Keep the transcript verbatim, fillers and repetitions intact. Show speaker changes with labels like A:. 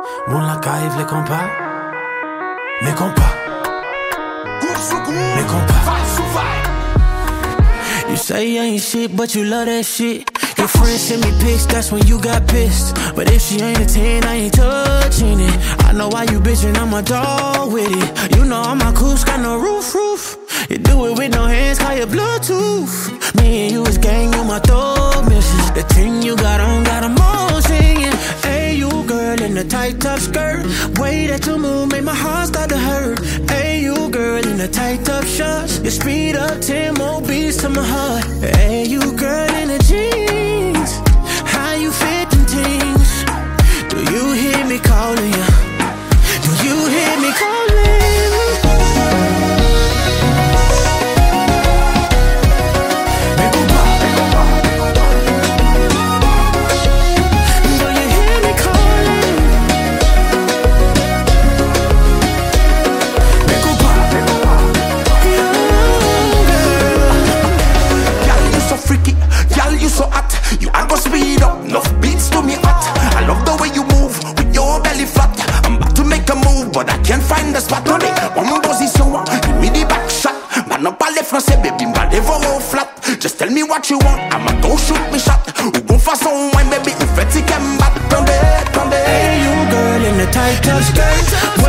A: Mon la caive, les compas. Mes compas. Mes compas. You say you ain't shit, but you love that shit. Your friends send me pics, that's when you got pissed. But if she ain't a ten, I ain't touching it. I know why you bitchin', I'm a dog with it. You know I'm a coos, got no roof, roof. You do it with no hands, call your Bluetooth. Me and you is gang, you my thug missus. The thing you got on, got them all singing. Hey, you girl in the tight top skirt. Way that you move, make my heart start to hurt. Hey, you girl in the tight top shorts. You speed up ten more beats to my heart. Hey, you girl in the jeans. How you fit them things? Do you hear me calling you? Do you hear me calling?
B: So hot, you are gonna speed up, enough beats to me hot. I love the way you move with your belly flat. I'm about to make a move, but I can't find the spot on it. One position, give me the back shot. Man up all left, no say baby, man never go flat. Just tell me what you want, I'ma go shoot me shot. Who go for someone, baby, if it's can back from there, from there.
A: Hey, you girl in the tight top skirt.